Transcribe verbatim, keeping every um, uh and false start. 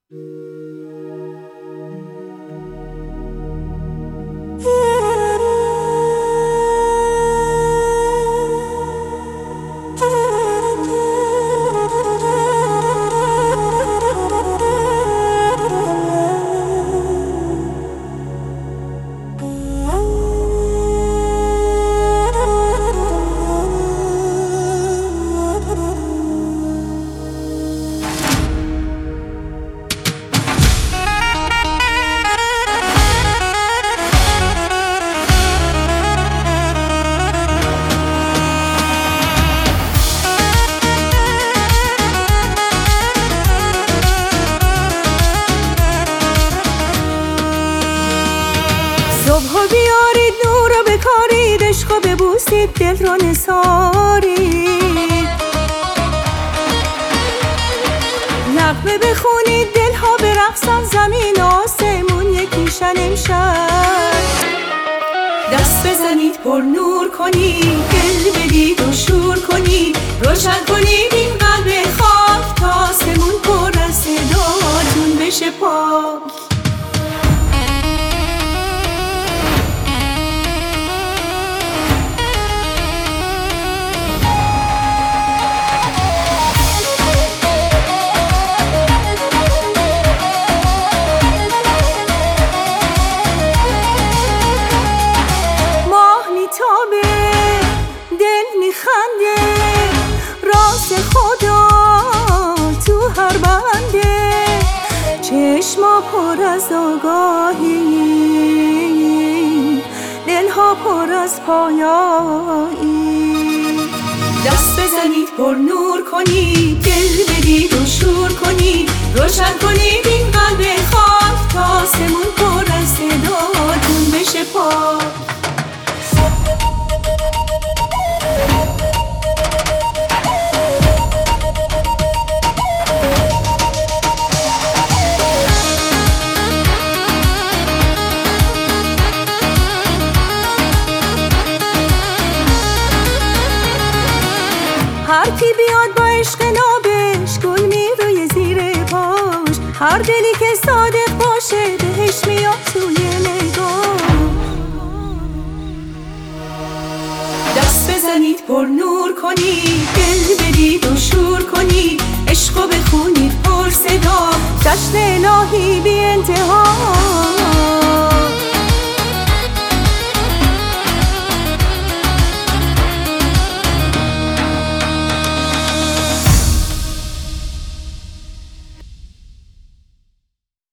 صبح بیارید نور رو بکارید، عشق رو ببوسید، دل رو نثارید، نغمه بخونید، دل ها برقصن، زمین آسمون یکیشن امشب. دست بزنید پر نور کنید، دل بدید و شور کنید، روشن کنید این قلب خاک تا آسمون پر از صداتون بشه پاک. دل میخنده، راست خدا تو هر بنده، چشما پر از آگاهی، دلها پر از پایایی. دست بزنید پر نور کنید، دل بدید و شور کنید، روشن کنید این قلب خاک تا آسمون پر از صداتون بشه پاک. هر کی بیاد با عشق نابش، گل میروی زیر پاش، هر دلی که صادق باشه بهش میاد توی نگاه. دست بزنید پر نور کنید، دل بدید و شور کنید، عشق رو بخونید پر صدا، جشن الهی بی انتها.